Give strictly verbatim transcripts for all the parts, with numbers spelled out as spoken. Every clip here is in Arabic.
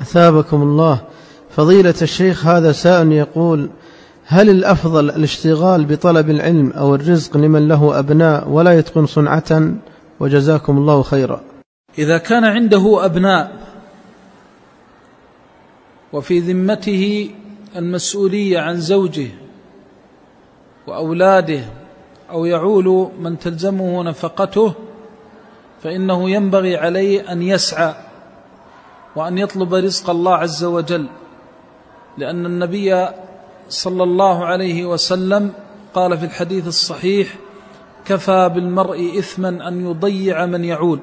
أثابكم الله. فضيلة الشيخ، هذا سائل يقول: هل الأفضل الاشتغال بطلب العلم أو الرزق لمن له أبناء ولا يتقن صنعة؟ وجزاكم الله خيرا. إذا كان عنده أبناء وفي ذمته المسؤولية عن زوجه وأولاده أو يعول من تلزمه نفقته، فإنه ينبغي عليه أن يسعى وأن يطلب رزق الله عز وجل، لأن النبي صلى الله عليه وسلم قال في الحديث الصحيح: كفى بالمرء إثما أن يضيع من يعول.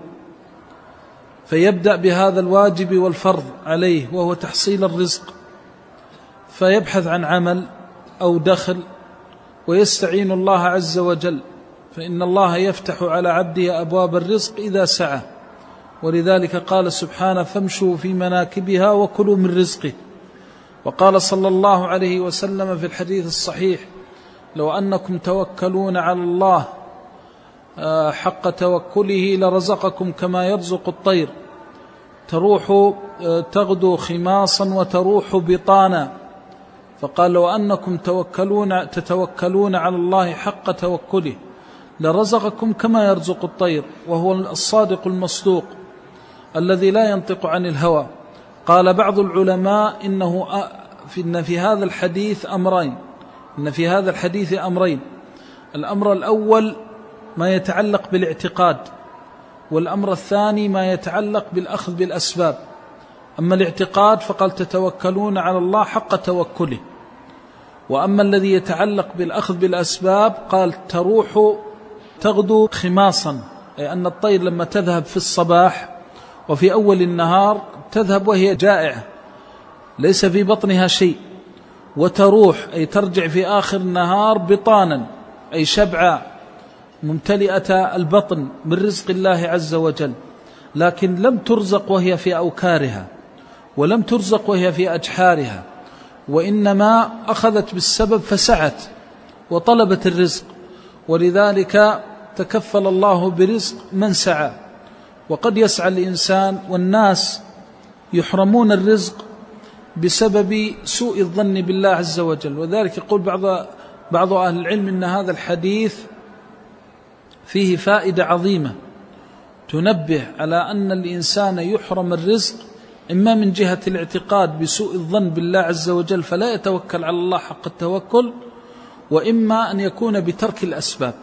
فيبدأ بهذا الواجب والفرض عليه وهو تحصيل الرزق، فيبحث عن عمل أو دخل ويستعين الله عز وجل، فإن الله يفتح على عبده أبواب الرزق إذا سعى. ولذلك قال سبحانه: فامشوا في مناكبها وكلوا من رزقه. وقال صلى الله عليه وسلم في الحديث الصحيح: لو أنكم توكلون على الله حق توكله لرزقكم كما يرزق الطير، تروح تغدو خماصا وتروح بطانا. فقال: لو أنكم توكلون تتوكلون على الله حق توكله لرزقكم كما يرزق الطير، وهو الصادق المصدوق الذي لا ينطق عن الهوى. قال بعض العلماء: إنه إن في هذا الحديث أمرين إن في هذا الحديث أمرين الأمر الأول ما يتعلق بالاعتقاد، والأمر الثاني ما يتعلق بالأخذ بالأسباب. أما الاعتقاد فقال: تتوكلون على الله حق توكله. وأما الذي يتعلق بالأخذ بالأسباب قال: تروح تغدو خماصا، أي أن الطير لما تذهب في الصباح وفي أول النهار تذهب وهي جائعة ليس في بطنها شيء، وتروح أي ترجع في آخر النهار بطانا، أي شبعاء ممتلئة البطن من رزق الله عز وجل، لكن لم ترزق وهي في أوكارها، ولم ترزق وهي في أجحارها، وإنما أخذت بالسبب فسعت وطلبت الرزق. ولذلك تكفل الله برزق من سعى. وقد يسعى الإنسان والناس يحرمون الرزق بسبب سوء الظن بالله عز وجل. وذلك يقول بعض بعض أهل العلم إن هذا الحديث فيه فائدة عظيمة تنبه على أن الإنسان يحرم الرزق إما من جهة الاعتقاد بسوء الظن بالله عز وجل فلا يتوكل على الله حق التوكل، وإما أن يكون بترك الأسباب،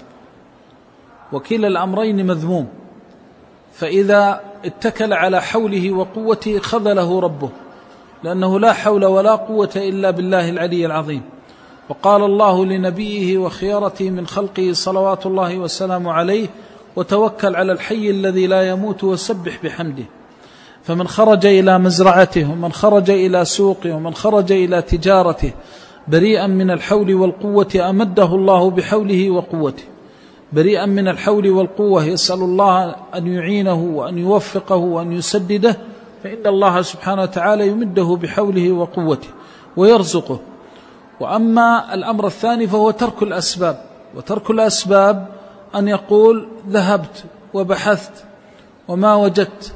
وكلا الأمرين مذموم. فإذا اتكل على حوله وقوته خذله ربه، لأنه لا حول ولا قوة إلا بالله العلي العظيم. وقال الله لنبيه وخيرته من خلقه صلوات الله وسلامه عليه: وتوكل على الحي الذي لا يموت وسبح بحمده. فمن خرج إلى مزرعته ومن خرج إلى سوقه ومن خرج إلى تجارته بريئا من الحول والقوة أمده الله بحوله وقوته، بريئا من الحول والقوة، يسأل الله أن يعينه وأن يوفقه وأن يسدده، فإن الله سبحانه وتعالى يمده بحوله وقوته ويرزقه. وأما الأمر الثاني فهو ترك الأسباب، وترك الأسباب أن يقول: ذهبت وبحثت وما وجدت،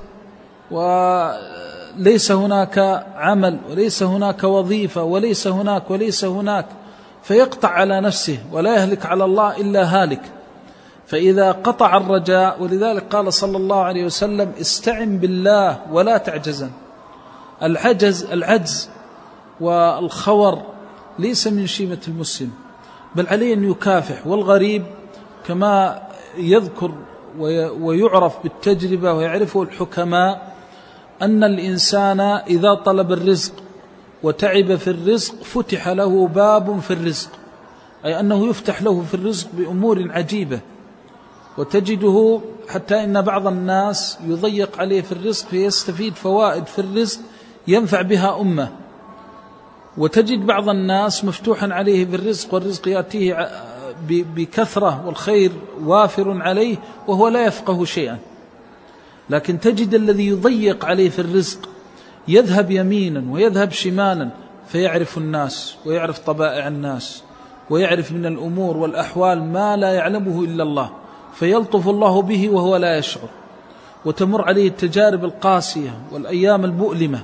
وليس هناك عمل، وليس هناك وظيفة، وليس هناك وليس هناك، فيقطع على نفسه، ولا يهلك على الله إلا هالك. فإذا قطع الرجاء، ولذلك قال صلى الله عليه وسلم: استعن بالله ولا تعجزن. العجز العجز والخور ليس من شيمة المسلم، بل عليه أن يكافح. والغريب كما يذكر ويعرف بالتجربة ويعرفه الحكماء أن الإنسان إذا طلب الرزق وتعب في الرزق فتح له باب في الرزق، أي أنه يفتح له في الرزق بأمور عجيبة. وتجده حتى إن بعض الناس يضيق عليه في الرزق فيستفيد فوائد في الرزق ينفع بها أمة، وتجد بعض الناس مفتوحا عليه في الرزق والرزق يأتيه بكثرة والخير وافر عليه وهو لا يفقه شيئا. لكن تجد الذي يضيق عليه في الرزق يذهب يمينا ويذهب شمالا فيعرف الناس ويعرف طبائع الناس ويعرف من الأمور والأحوال ما لا يعلمه إلا الله، فيلطف الله به وهو لا يشعر، وتمر عليه التجارب القاسية والأيام المؤلمة،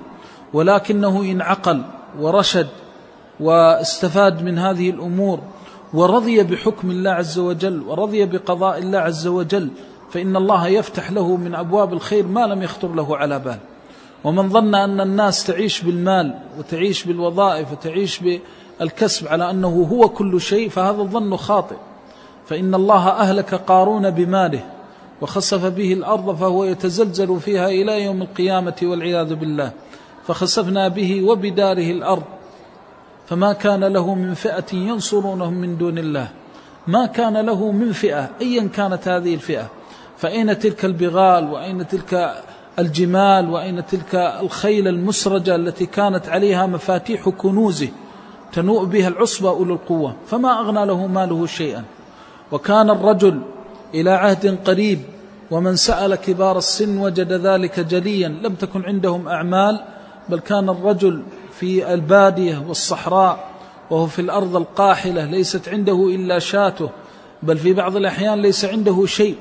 ولكنه إن عقل ورشد واستفاد من هذه الأمور ورضي بحكم الله عز وجل ورضي بقضاء الله عز وجل، فإن الله يفتح له من أبواب الخير ما لم يخطر له على بال. ومن ظن أن الناس تعيش بالمال وتعيش بالوظائف وتعيش بالكسب على أنه هو كل شيء، فهذا الظن خاطئ. فإن الله أهلك قارون بماله وخسف به الأرض فهو يتزلزل فيها إلى يوم القيامة والعياذ بالله، فخسفنا به وبداره الأرض فما كان له من فئة ينصرونهم من دون الله، ما كان له من فئة أيا كانت هذه الفئة. فأين تلك البغال وأين تلك الجمال وأين تلك الخيل المسرجة التي كانت عليها مفاتيح كنوزه تنوء بها العصبة أولو القوة؟ فما أغنى له ماله شيئا. وكان الرجل إلى عهد قريب ومن سأل كبار السن وجد ذلك جليا، لم تكن عندهم أعمال، بل كان الرجل في البادية والصحراء وهو في الأرض القاحلة ليست عنده إلا شاته، بل في بعض الأحيان ليس عنده شيء،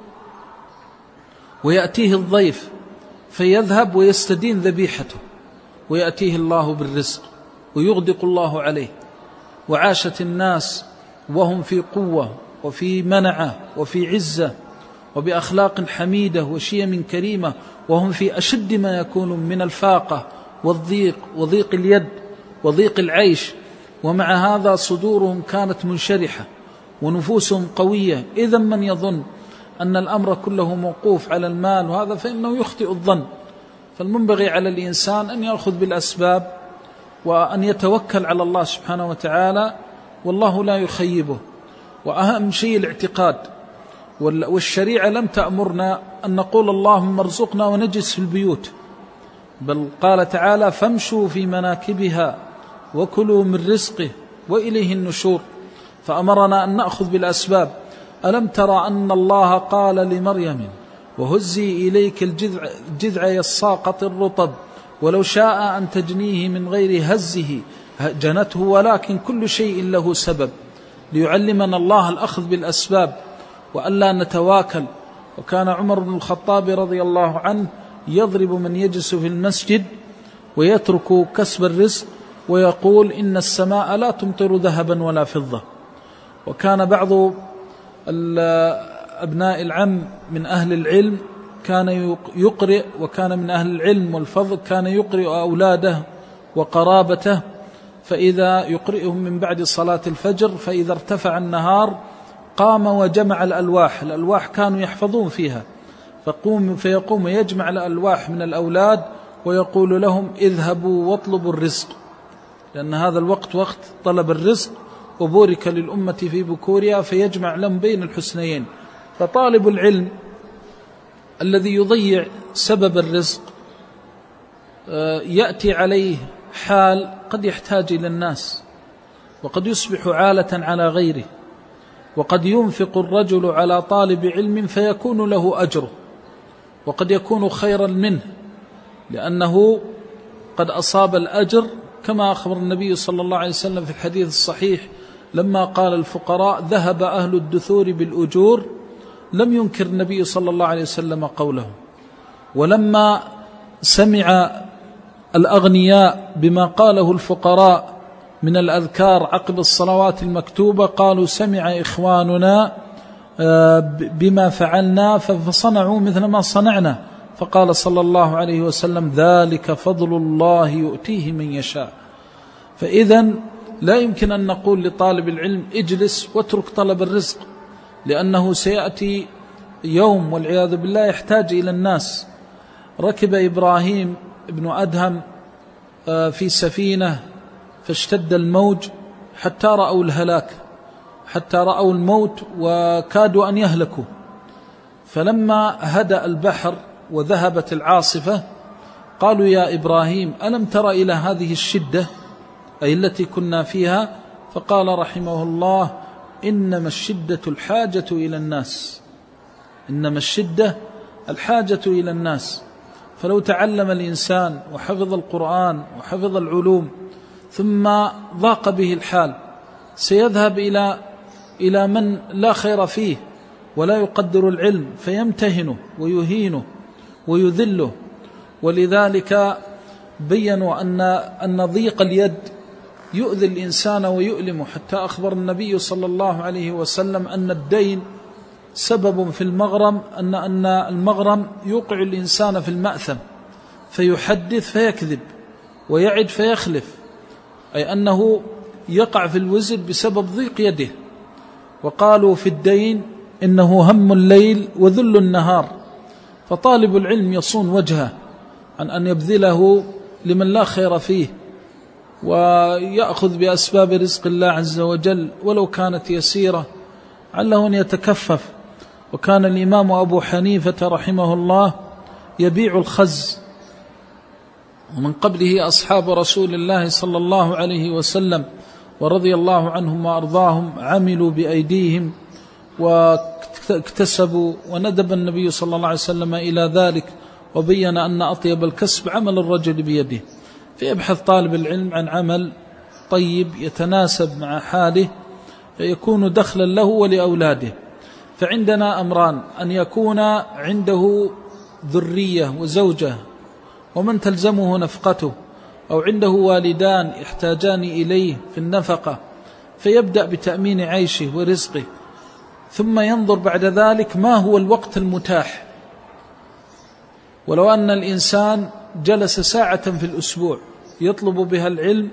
ويأتيه الضيف فيذهب ويستدين ذبيحته ويأتيه الله بالرزق ويغدق الله عليه. وعاشت الناس وهم في قوة وفي منعة وفي عزة وبأخلاق حميدة وشيم كريمة، وهم في أشد ما يكون من الفاقة والضيق وضيق اليد وضيق العيش، ومع هذا صدورهم كانت منشرحة ونفوسهم قوية. إذن من يظن أن الأمر كله موقوف على المال وهذا فإنه يخطئ الظن. فالمنبغي على الإنسان أن يأخذ بالأسباب وأن يتوكل على الله سبحانه وتعالى، والله لا يخيبه. وأهم شيء الاعتقاد، والشريعة لم تأمرنا أن نقول اللهم ارزقنا ونجلس في البيوت، بل قال تعالى فامشوا في مناكبها وكلوا من رزقه وإليه النشور، فأمرنا أن نأخذ بالأسباب. ألم ترى أن الله قال لمريم وهزي إليك الجذع, الجذع يساقط الرطب ولو شاء أن تجنيه من غير هزه جنته، ولكن كل شيء له سبب، ليعلمنا الله الأخذ بالأسباب وألا نتواكل. وكان عمر بن الخطاب رضي الله عنه يضرب من يجلس في المسجد ويترك كسب الرزق ويقول إن السماء لا تمطر ذهبا ولا فضة. وكان بعض أبناء العم من أهل العلم كان يقرئ، وكان من أهل العلم والفضل كان يقرئ أولاده وقرابته، فإذا يقرئهم من بعد صلاة الفجر، فإذا ارتفع النهار قام وجمع الألواح، الألواح كانوا يحفظون فيها، فقوم فيقوم يجمع الألواح من الأولاد ويقول لهم اذهبوا واطلبوا الرزق، لأن هذا الوقت وقت طلب الرزق، وبورك للأمة في بكورها، فيجمع لهم بين الحسنيين. فطالب العلم الذي يضيع سبب الرزق يأتي عليه حال قد يحتاج إلى الناس، وقد يصبح عالة على غيره، وقد ينفق الرجل على طالب علم فيكون له أجره، وقد يكون خيرا منه لأنه قد أصاب الأجر، كما أخبر النبي صلى الله عليه وسلم في الحديث الصحيح لما قال الفقراء ذهب أهل الدثور بالأجور، لم ينكر النبي صلى الله عليه وسلم قوله. ولما سمع الأغنياء بما قاله الفقراء من الأذكار عقب الصلوات المكتوبة قالوا سمع إخواننا بما فعلنا فصنعوا مثل ما صنعنا، فقال صلى الله عليه وسلم ذلك فضل الله يؤتيه من يشاء. فإذن لا يمكن أن نقول لطالب العلم اجلس واترك طلب الرزق، لأنه سيأتي يوم والعياذ بالله يحتاج إلى الناس. ركب إبراهيم ابن أدهم في سفينة فاشتد الموج حتى رأوا الهلاك، حتى رأوا الموت وكادوا أن يهلكوا، فلما هدأ البحر وذهبت العاصفة قالوا يا إبراهيم ألم تر إلى هذه الشدة أي التي كنا فيها؟ فقال رحمه الله إنما الشدة الحاجة إلى الناس، إنما الشدة الحاجة إلى الناس. فلو تعلم الإنسان وحفظ القرآن وحفظ العلوم ثم ضاق به الحال سيذهب إلى إلى من لا خير فيه ولا يقدر العلم فيمتهنه ويهينه ويذله. ولذلك بيّنوا أن أن ضيق اليد يؤذي الإنسان ويؤلمه، حتى أخبر النبي صلى الله عليه وسلم أن الدين سبب في المغرم، أن أن المغرم يوقع الإنسان في المأثم، فيحدث فيكذب ويعد فيخلف، أي أنه يقع في الوزر بسبب ضيق يده. وقالوا في الدين إنه هم الليل وذل النهار، فطالب العلم يصون وجهه عن أن يبذله لمن لا خير فيه، ويأخذ بأسباب رزق الله عز وجل ولو كانت يسيرة، عله أن يتكفف. وكان الإمام أبو حنيفة رحمه الله يبيع الخز، ومن قبله أصحاب رسول الله صلى الله عليه وسلم ورضي الله عنهم وأرضاهم عملوا بأيديهم واكتسبوا، وندب النبي صلى الله عليه وسلم إلى ذلك، وبين أن أطيب الكسب عمل الرجل بيده. فيبحث طالب العلم عن عمل طيب يتناسب مع حاله فيكون دخلا له ولأولاده. فعندنا أمران: أن يكون عنده ذرية وزوجة ومن تلزمه نفقته، أو عنده والدان يحتاجان إليه في النفقة، فيبدأ بتأمين عيشه ورزقه، ثم ينظر بعد ذلك ما هو الوقت المتاح. ولو أن الإنسان جلس ساعة في الأسبوع يطلب بها العلم،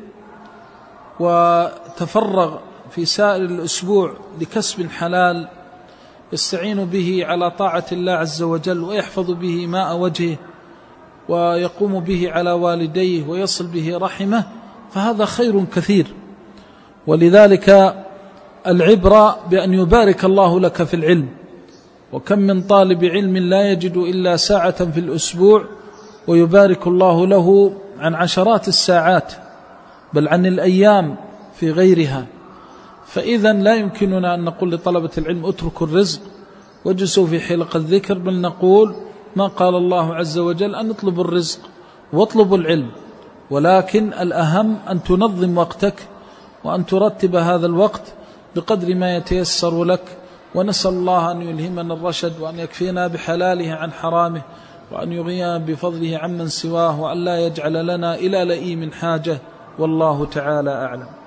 وتفرغ في سائر الأسبوع لكسب حلال يستعين به على طاعة الله عز وجل، ويحفظ به ماء وجهه، ويقوم به على والديه، ويصل به رحمه، فهذا خير كثير. ولذلك العبرة بأن يبارك الله لك في العلم. وكم من طالب علم لا يجد إلا ساعة في الأسبوع ويبارك الله له عن عشرات الساعات، بل عن الأيام في غيرها. فإذا لا يمكننا أن نقول لطلبة العلم اتركوا الرزق واجلسوا في حلق الذكر، بل نقول ما قال الله عز وجل أن اطلبوا الرزق واطلبوا العلم، ولكن الأهم أن تنظم وقتك وأن ترتب هذا الوقت بقدر ما يتيسر لك. ونسأل الله أن يلهمنا الرشد، وأن يكفينا بحلاله عن حرامه، وأن يغنينا بفضله عمن سواه، وأن لا يجعل لنا إلى لئيم حاجة، والله تعالى أعلم.